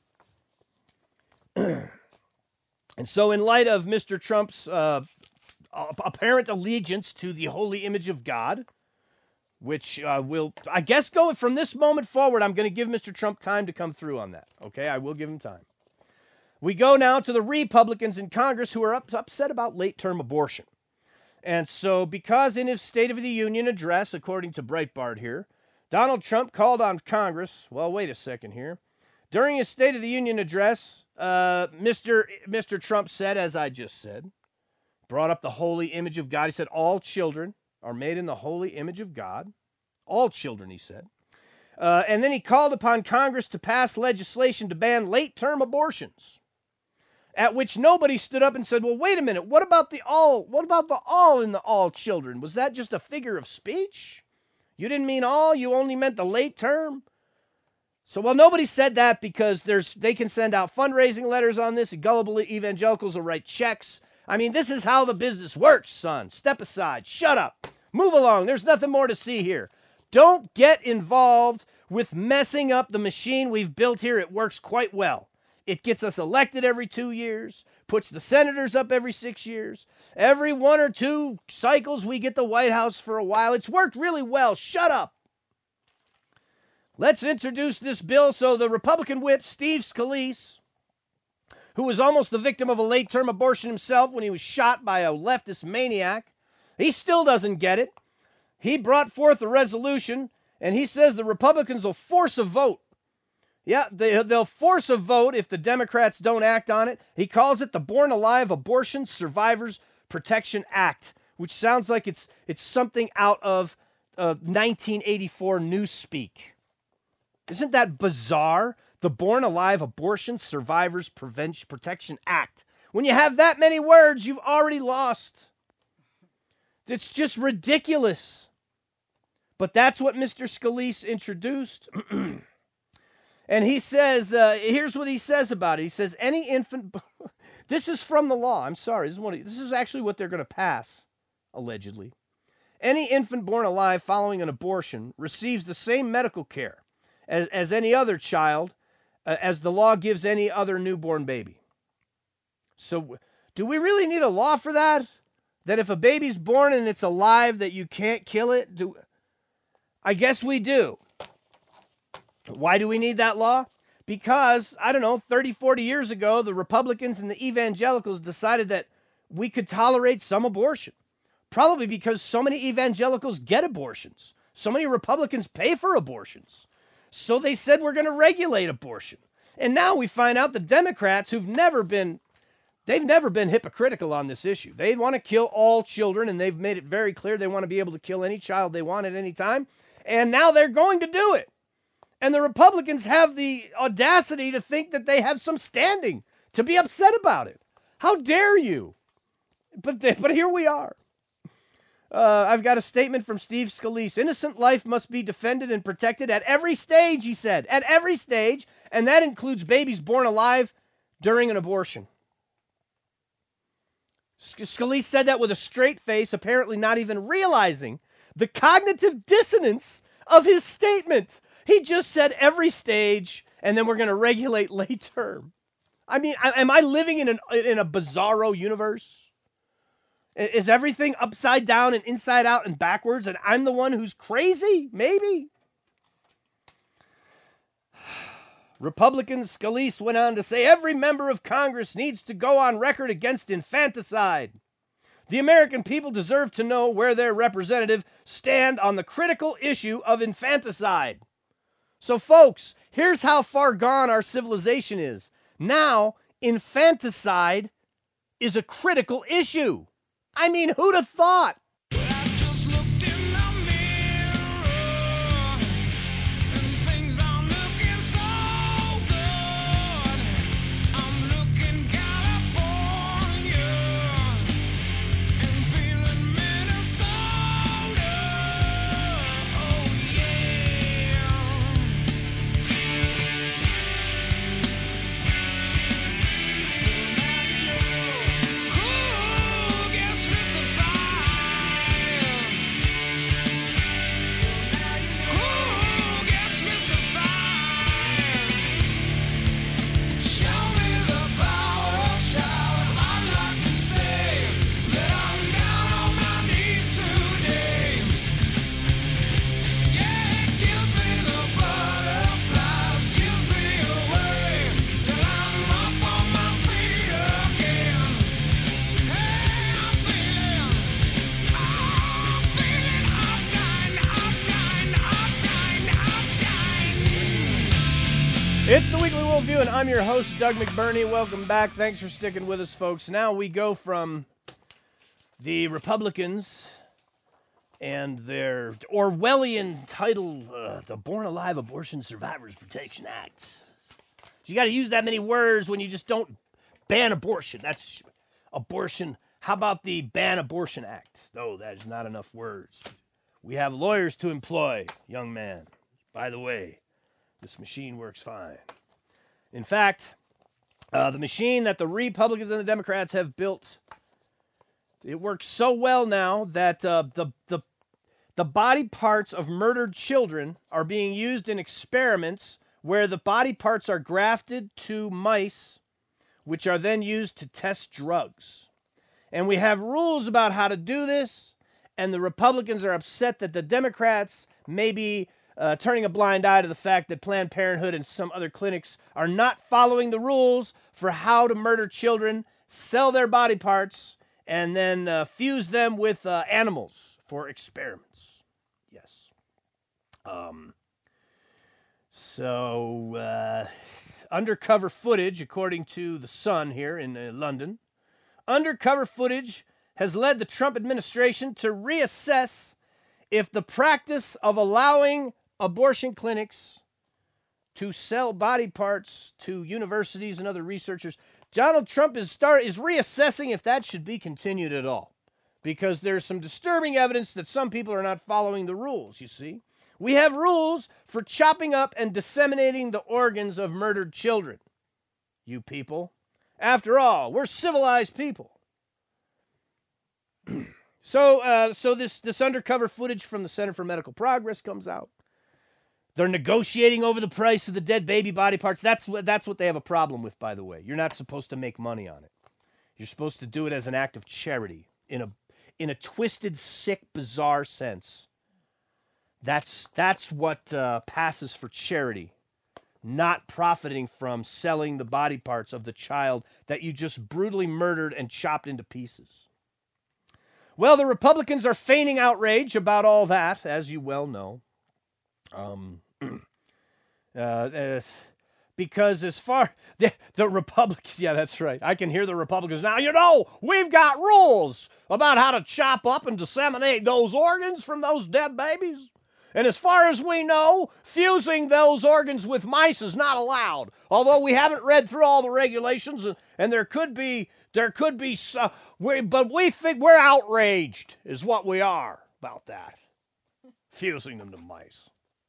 A: And so in light of Mr. Trump's apparent allegiance to the holy image of God, which will, I guess, go from this moment forward, I'm going to give Mr. Trump time to come through on that. Okay, I will give him time. We go now to the Republicans in Congress who are upset about late-term abortion. And so because in his State of the Union address, according to Breitbart here, Donald Trump called on Congress, well, wait a second here. During his State of the Union address, Mr. Trump said, as I just said, brought up the holy image of God. He said, all children are made in the holy image of God. All children, he said. And then he called upon Congress to pass legislation to ban late-term abortions. At which nobody stood up and said, well, wait a minute, what about the all? What about the all in the all children? Was that just a figure of speech? You didn't mean all, you only meant the late term? So, well, nobody said that because they can send out fundraising letters on this, and gullible evangelicals will write checks. I mean, this is how the business works, son. Step aside, shut up, move along, there's nothing more to see here. Don't get involved with messing up the machine we've built here. It works quite well. It gets us elected every 2 years, puts the senators up every 6 years. Every 1 or 2 cycles, we get the White House for a while. It's worked really well. Shut up. Let's introduce this bill. So the Republican whip, Steve Scalise, who was almost the victim of a late-term abortion himself when he was shot by a leftist maniac, he still doesn't get it. He brought forth a resolution, and he says the Republicans will force a vote. Yeah, they'll force a vote if the Democrats don't act on it. He calls it the Born Alive Abortion Survivors Protection Act, which sounds like it's something out of 1984 Newspeak. Isn't that bizarre? The Born Alive Abortion Survivors Protection Act. When you have that many words, you've already lost. It's just ridiculous. But that's what Mr. Scalise introduced. And he says, here's what he says about it. He says, any infant, this is from the law. I'm sorry. This is actually what they're going to pass, allegedly. Any infant born alive following an abortion receives the same medical care as any other child, as the law gives any other newborn baby. So do we really need a law for that? That if a baby's born and it's alive, that you can't kill it? I guess we do. Why do we need that law? Because, 30, 40 years ago, the Republicans and the evangelicals decided that we could tolerate some abortion. Probably because so many evangelicals get abortions. So many Republicans pay for abortions. So they said we're going to regulate abortion. And now we find out the Democrats, they've never been hypocritical on this issue. They want to kill all children, and they've made it very clear they want to be able to kill any child they want at any time. And now they're going to do it. And the Republicans have the audacity to think that they have some standing to be upset about it. How dare you? But here we are. I've got a statement from Steve Scalise. Innocent life must be defended and protected at every stage, he said. At every stage, and that includes babies born alive during an abortion. Scalise said that with a straight face, apparently not even realizing the cognitive dissonance of his statement. He just said every stage, and then we're going to regulate late term. I mean, am I living in a bizarro universe? Is everything upside down and inside out and backwards, and I'm the one who's crazy? Maybe. Republican Scalise went on to say every member of Congress needs to go on record against infanticide. The American people deserve to know where their representative stand on the critical issue of infanticide. So, folks, here's how far gone our civilization is. Now, infanticide is a critical issue. I mean, who'd have thought? It's the Weekly Worldview, and I'm your host, Doug McBurney. Welcome back. Thanks for sticking with us, folks. Now we go from the Republicans and their Orwellian title, the Born Alive Abortion Survivors Protection Act. You got to use that many words when you just don't ban abortion. That's abortion. How about the Ban Abortion Act? No, that is not enough words. We have lawyers to employ, young man. By the way, this machine works fine. In fact, the machine that the Republicans and the Democrats have built, it works so well now that the body parts of murdered children are being used in experiments where the body parts are grafted to mice, which are then used to test drugs. And we have rules about how to do this, and the Republicans are upset that the Democrats may be turning a blind eye to the fact that Planned Parenthood and some other clinics are not following the rules for how to murder children, sell their body parts, and then fuse them with animals for experiments. Yes. Undercover footage, according to The Sun here in London, undercover footage has led the Trump administration to reassess if the practice of allowing abortion clinics to sell body parts to universities and other researchers, Donald Trump is reassessing if that should be continued at all, because there's some disturbing evidence that some people are not following the rules, you see. We have rules for chopping up and disseminating the organs of murdered children, you people. After all, we're civilized people. So this undercover footage from the Center for Medical Progress comes out. They're negotiating over the price of the dead baby body parts. That's what they have a problem with, by the way. You're not supposed to make money on it. You're supposed to do it as an act of charity in a twisted, sick, bizarre sense. That's what passes for charity, not profiting from selling the body parts of the child that you just brutally murdered and chopped into pieces. Well, the Republicans are feigning outrage about all that, as you well know. Because as far the Republicans, yeah, that's right. I can hear the Republicans now. You know, we've got rules about how to chop up and disseminate those organs from those dead babies. And as far as we know, fusing those organs with mice is not allowed. Although we haven't read through all the regulations, and there could be, but we think we're outraged, is what we are about that. Fusing them to mice.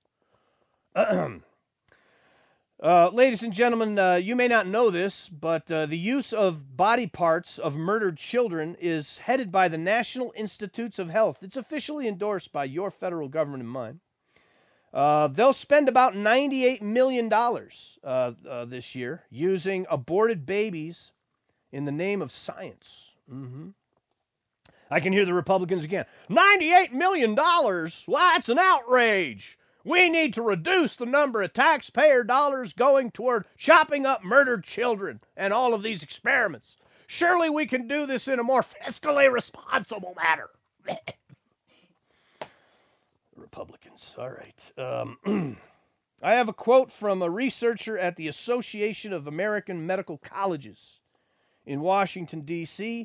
A: Ladies and gentlemen, you may not know this, but the use of body parts of murdered children is headed by the National Institutes of Health. It's officially endorsed by your federal government and mine. They'll spend about $98 million this year using aborted babies in the name of science. Mm-hmm. I can hear the Republicans again. $98 million? Well, that's an outrage. We need to reduce the number of taxpayer dollars going toward chopping up murdered children and all of these experiments. Surely we can do this in a more fiscally responsible manner. Republicans. All right. I have a quote from a researcher at the Association of American Medical Colleges in Washington, D.C.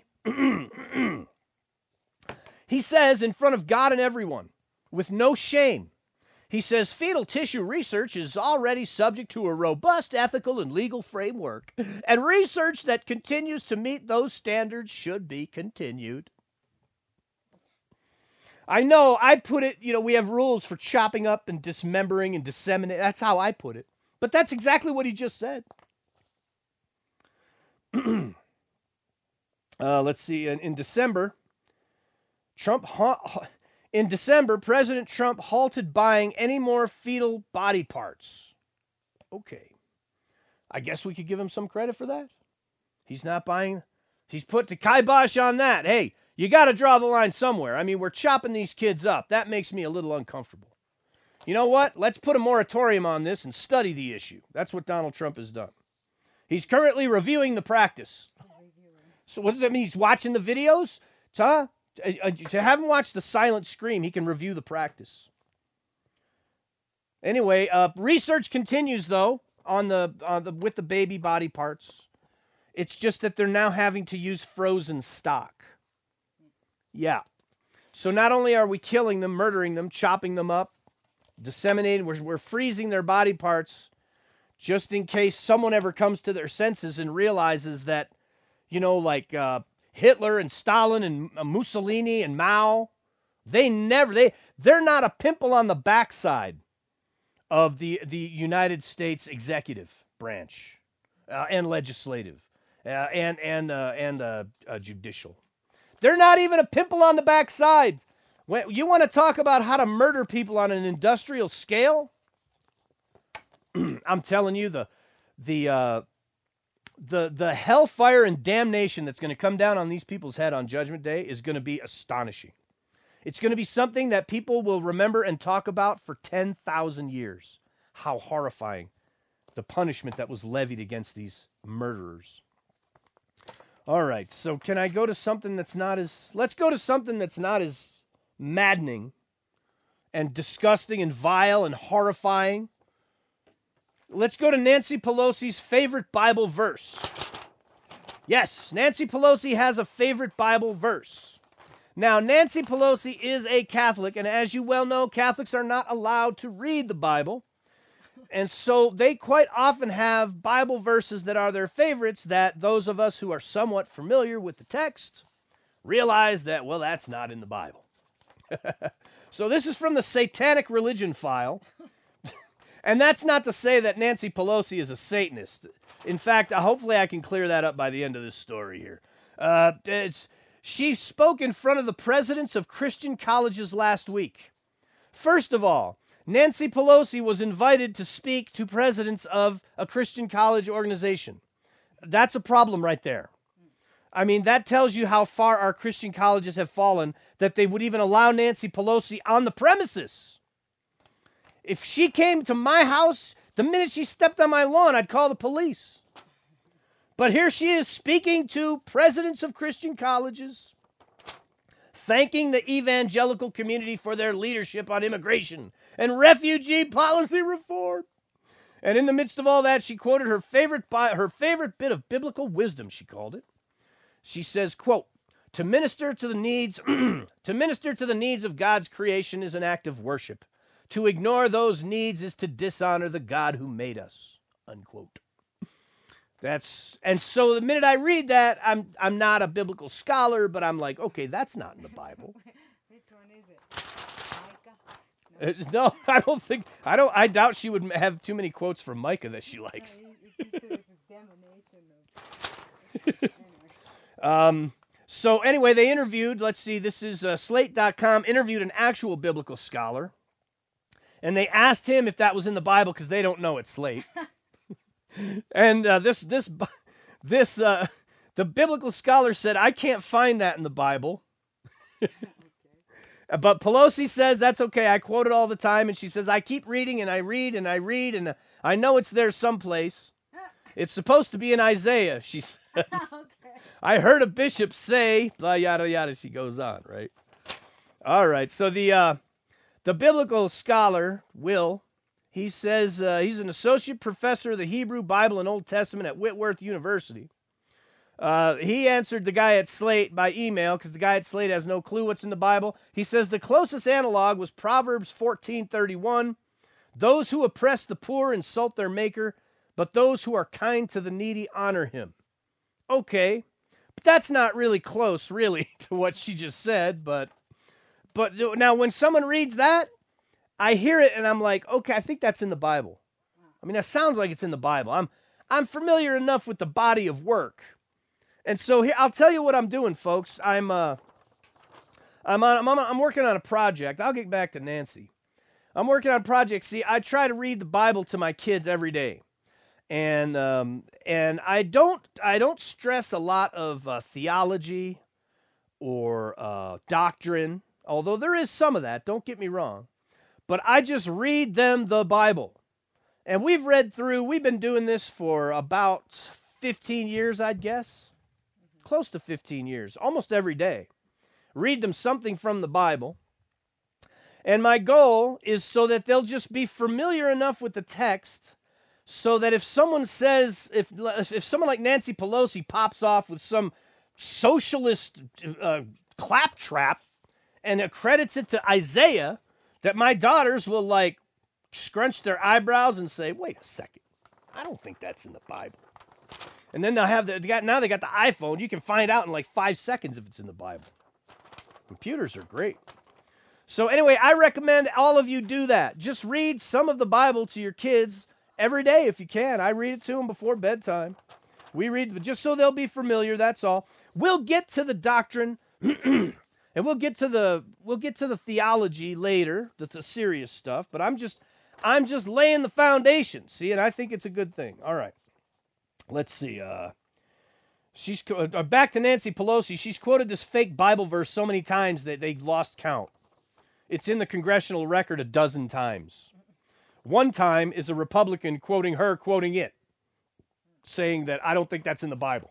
A: He says, in front of God and everyone, with no shame, he says, fetal tissue research is already subject to a robust ethical and legal framework, and research that continues to meet those standards should be continued. I know, I put it, we have rules for chopping up and dismembering and disseminating. That's how I put it. But that's exactly what he just said. Let's see, in December, President Trump halted buying any more fetal body parts. Okay. I guess we could give him some credit for that. He's not buying. He's put the kibosh on that. Hey, you got to draw the line somewhere. I mean, we're chopping these kids up. That makes me a little uncomfortable. You know what? Let's put a moratorium on this and study the issue. That's what Donald Trump has done. He's currently reviewing the practice. So what does that mean? He's watching the videos? To have him watch the silent scream, he can review the practice. Anyway, research continues, though, with the baby body parts. It's just that they're now having to use frozen stock. Yeah. So not only are we killing them, murdering them, chopping them up, disseminating, we're freezing their body parts just in case someone ever comes to their senses and realizes that, like Hitler and Stalin and Mussolini and Mao, they're not a pimple on the backside of the United States executive branch and legislative and judicial. They're not even a pimple on the backside. When you want to talk about how to murder people on an industrial scale, I'm telling you, the hellfire and damnation that's going to come down on these people's head on Judgment Day is going to be astonishing. It's going to be something that people will remember and talk about for 10,000 years. How horrifying the punishment that was levied against these murderers. All right, so can I go to something that's not as... Let's go to something that's not as maddening and disgusting and vile and horrifying. Let's go to Nancy Pelosi's favorite Bible verse. Yes, Nancy Pelosi has a favorite Bible verse. Now, Nancy Pelosi is a Catholic, and as you well know, Catholics are not allowed to read the Bible. And so they quite often have Bible verses that are their favorites that those of us who are somewhat familiar with the text realize that, well, that's not in the Bible. So this is from the Satanic Religion File. And that's not to say that Nancy Pelosi is a Satanist. In fact, hopefully I can clear that up by the end of this story here. She spoke in front of the presidents of Christian colleges last week. First of all, Nancy Pelosi was invited to speak to presidents of a Christian college organization. That's a problem right there. I mean, that tells you how far our Christian colleges have fallen, that they would even allow Nancy Pelosi on the premises. If she came to my house, the minute she stepped on my lawn, I'd call the police. But here she is speaking to presidents of Christian colleges, thanking the evangelical community for their leadership on immigration and refugee policy reform. And in the midst of all that, she quoted her favorite bit of biblical wisdom, she called it. She says, quote, "To minister to the needs of God's creation is an act of worship. To ignore those needs is to dishonor the God who made us," unquote. And so the minute I read that, I'm not a biblical scholar, but I'm like, okay, that's not in the Bible.
B: Which one is it? Micah?
A: No, I doubt she would have too many quotes from Micah that she likes.
B: It's a damnation of...
A: So anyway, they interviewed, let's see, this is Slate.com, interviewed an actual biblical scholar. And they asked him if that was in the Bible because they don't know it's Slate. And the biblical scholar said, "I can't find that in the Bible." But Pelosi says, that's okay. I quote it all the time. And she says, "I keep reading and I read and I read and I know it's there someplace. It's supposed to be in Isaiah," she says.
B: Okay.
A: "I heard a bishop say," blah, yada, yada. She goes on, right? All right. So the biblical scholar, Will, he says he's an associate professor of the Hebrew, Bible, and Old Testament at Whitworth University. He answered the guy at Slate by email because the guy at Slate has no clue what's in the Bible. He says the closest analog was Proverbs 14:31. "Those who oppress the poor insult their maker, but those who are kind to the needy honor him." Okay, but that's not really close, really, to what she just said. But now when someone reads that, I hear it and I'm like, okay, I think that's in the Bible. I mean, that sounds like it's in the Bible. I'm familiar enough with the body of work. And so here, I'll tell you what I'm doing, folks. I'm working on a project. I'll get back to Nancy. I'm working on a project. See, I try to read the Bible to my kids every day. And I don't stress a lot of theology or doctrine, although there is some of that, don't get me wrong. But I just read them the Bible. And we've been doing this for about 15 years, I'd guess. Close to 15 years, almost every day. Read them something from the Bible. And my goal is so that they'll just be familiar enough with the text so that if someone says, if someone like Nancy Pelosi pops off with some socialist claptrap and accredits it to Isaiah, that my daughters will like scrunch their eyebrows and say, wait a second, I don't think that's in the Bible. And then now they got the iPhone. You can find out in like 5 seconds if it's in the Bible. Computers are great. So anyway, I recommend all of you do that. Just read some of the Bible to your kids every day if you can. I read it to them before bedtime. We read just so they'll be familiar, that's all. We'll get to the doctrine and we'll get to the theology later, the serious stuff, but I'm just laying the foundation, see, and I think it's a good thing. All right. Let's see. She's back to Nancy Pelosi. She's quoted this fake Bible verse so many times that they lost count. It's in the congressional record a dozen times. One time is a Republican quoting her, quoting it, saying that I don't think that's in the Bible.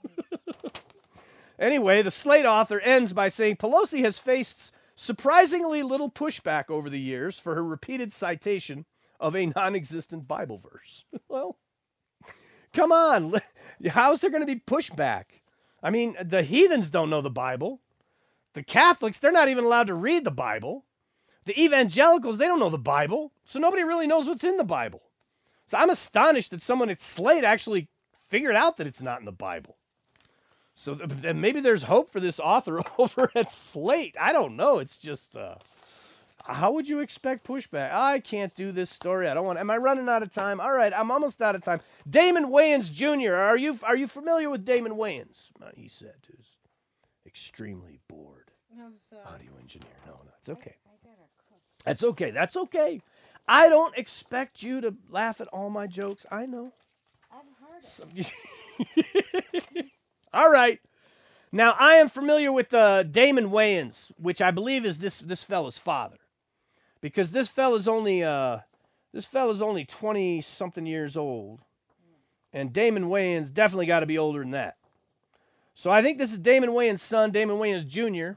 A: Anyway, the Slate author ends by saying Pelosi has faced surprisingly little pushback over the years for her repeated citation of a non-existent Bible verse. Well, come on. How's there going to be pushback? I mean, the heathens don't know the Bible. The Catholics, they're not even allowed to read the Bible. The evangelicals, they don't know the Bible. So nobody really knows what's in the Bible. So I'm astonished that someone at Slate actually figured out that it's not in the Bible. So maybe there's hope for this author over at Slate. I don't know. It's just, how would you expect pushback? I can't do this story. I don't want. Am I running out of time? All right, I'm almost out of time. Damon Wayans Jr. Are you familiar with Damon Wayans? He said who's extremely bored.
B: I'm sorry.
A: Audio engineer. No, it's okay.
B: I gotta cook.
A: That's okay. That's okay. I don't expect you to laugh at all my jokes. I know.
B: I've heard it.
A: All right. Now, I am familiar with Damon Wayans, which I believe is this fella's father. Because this fella's only 20-something years old. And Damon Wayans definitely got to be older than that. So I think this is Damon Wayans' son, Damon Wayans Jr.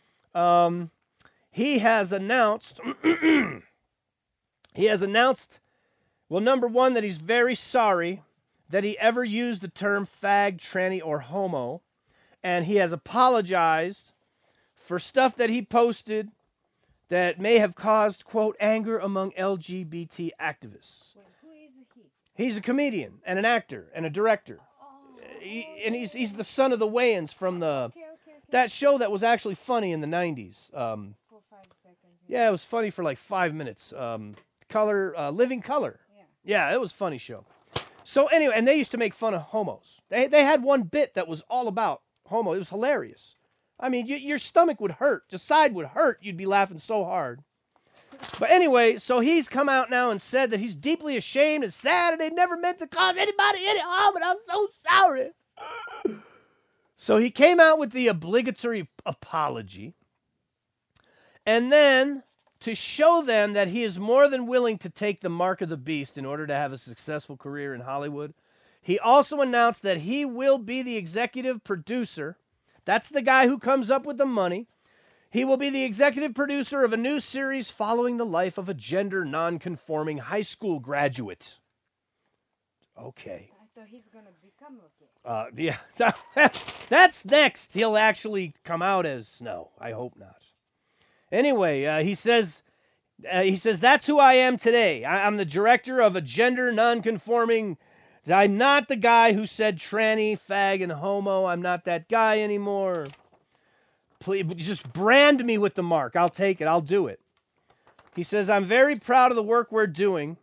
A: He has announced, well, number one, that he's very sorry that he ever used the term fag, tranny, or homo. And he has apologized for stuff that he posted that may have caused, quote, anger among LGBT activists.
B: Wait, who is he?
A: He's a comedian and an actor and a director. And he's the son of the Wayans from
B: Okay.
A: that show that was actually funny in the 90s.
B: 4 or 5 seconds.
A: Yeah, it was funny for like 5 minutes. Living Color. Yeah, it was a funny show. So anyway, and they used to make fun of homos. They had one bit that was all about homo. It was hilarious. I mean, your stomach would hurt. Your side would hurt. You'd be laughing so hard. But anyway, so he's come out now and said that he's deeply ashamed and sad and they never meant to cause anybody any harm, and I'm so sorry. So he came out with the obligatory apology. And then, to show them that he is more than willing to take the mark of the beast in order to have a successful career in Hollywood, he also announced that he will be the executive producer. That's the guy who comes up with the money. He will be the executive producer of a new series following the life of a gender non-conforming high school graduate. Okay.
B: I thought he's gonna become okay.
A: Yeah, that's next. He'll actually come out as, no, I hope not. Anyway, he says that's who I am today. I'm the director of a gender non-conforming. I'm not the guy who said tranny, fag, and homo. I'm not that guy anymore. Please, just brand me with the mark. I'll take it. I'll do it. He says, I'm very proud of the work we're doing.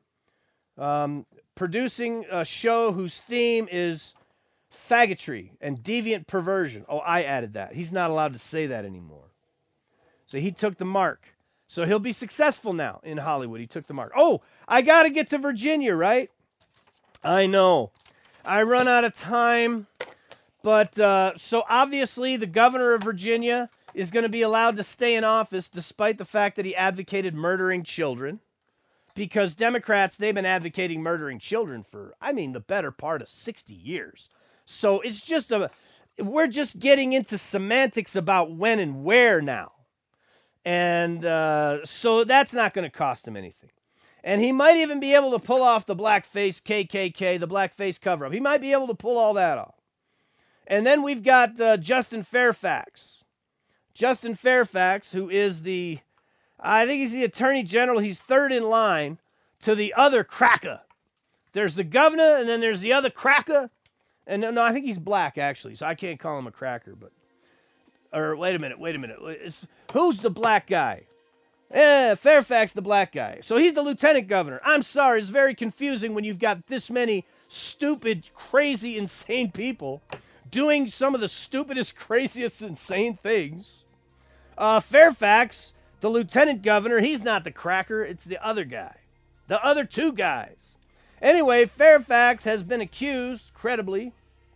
A: Producing a show whose theme is faggotry and deviant perversion. Oh, I added that. He's not allowed to say that anymore. So he took the mark. So he'll be successful now in Hollywood. He took the mark. Oh, I got to get to Virginia, right? I know. I run out of time. But so obviously the governor of Virginia is going to be allowed to stay in office despite the fact that he advocated murdering children. Because Democrats, they've been advocating murdering children for, the better part of 60 years. So it's just we're just getting into semantics about when and where now. And so that's not going to cost him anything. And he might even be able to pull off the blackface KKK, the blackface cover-up. He might be able to pull all that off. And then we've got Justin Fairfax. Justin Fairfax, who is I think he's the Attorney General. He's third in line to the other cracker. There's the governor, and then there's the other cracker. And no, I think he's black, actually, so I can't call him a cracker. Or wait a minute. Who's the black guy? Fairfax, the black guy. So he's the lieutenant governor. I'm sorry, it's very confusing when you've got this many stupid, crazy, insane people doing some of the stupidest, craziest, insane things. Fairfax, the lieutenant governor, he's not the cracker, it's the other guy. The other two guys. Anyway, Fairfax has been accused, credibly,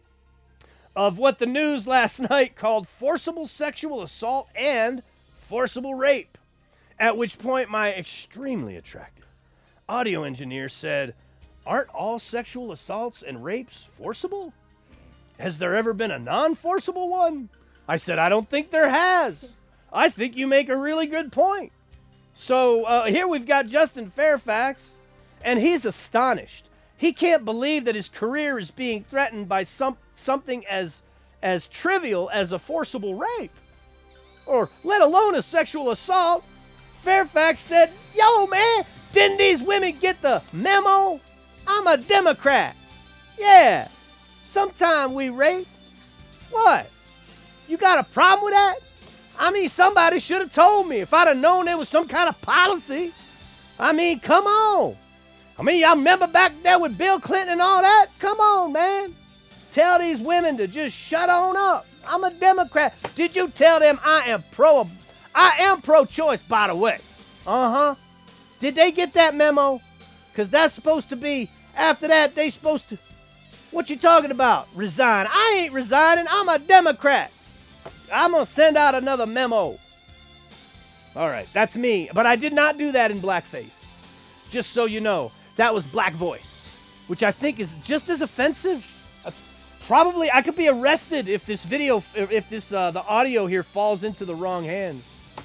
A: of what the news last night called forcible sexual assault and forcible rape. At which point, my extremely attractive audio engineer said, "Aren't all sexual assaults and rapes forcible? Has there ever been a non-forcible one?" I said, "I don't think there has. I think you make a really good point." So here we've got Justin Fairfax, and he's astonished. He can't believe that his career is being threatened by something as trivial as a forcible rape, or let alone a sexual assault. Fairfax said, "Yo, man, didn't these women get the memo? I'm a Democrat. Yeah, sometime we rape. What? You got a problem with that? I mean, somebody should have told me if I'd have known there was some kind of policy. I mean, come on. I mean, y'all remember back there with Bill Clinton and all that? Come on, man. Tell these women to just shut on up. I'm a Democrat. Did you tell them I am pro-choice, by the way? Did they get that memo? Because that's supposed to be, after that, they supposed to, what you talking about? Resign. I ain't resigning. I'm a Democrat. I'm going to send out another memo. All right, that's me. But I did not do that in blackface. Just so you know, that was black voice, which I think is just as offensive. Probably, I could be arrested if this video, the audio here falls into the wrong hands.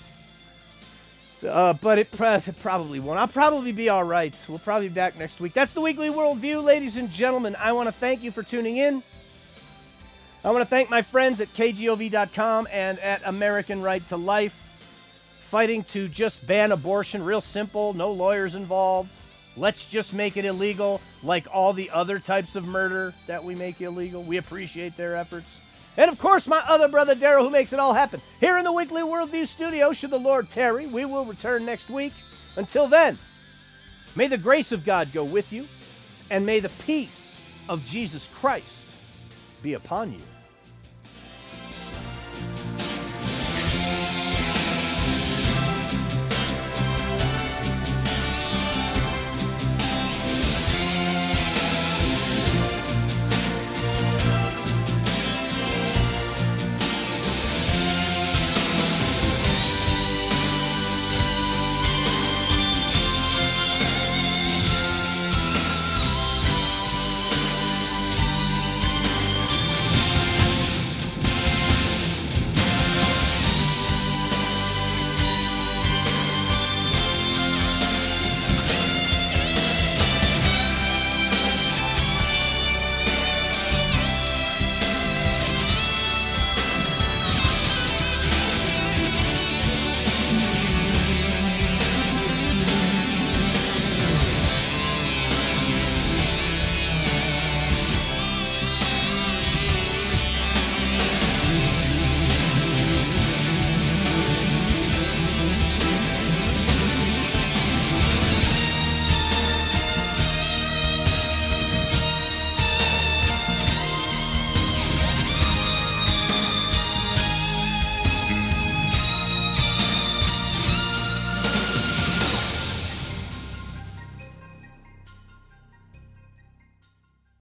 A: So, but it probably won't. I'll probably be all right. We'll probably be back next week. That's the Weekly Worldview, ladies and gentlemen. I want to thank you for tuning in. I want to thank my friends at KGOV.com and at American Right to Life, fighting to just ban abortion. Real simple, no lawyers involved. Let's just make it illegal like all the other types of murder that we make illegal. We appreciate their efforts. And, of course, my other brother, Daryl, who makes it all happen. Here in the Weekly Worldview studio, should the Lord tarry, we will return next week. Until then, may the grace of God go with you, and may the peace of Jesus Christ be upon you.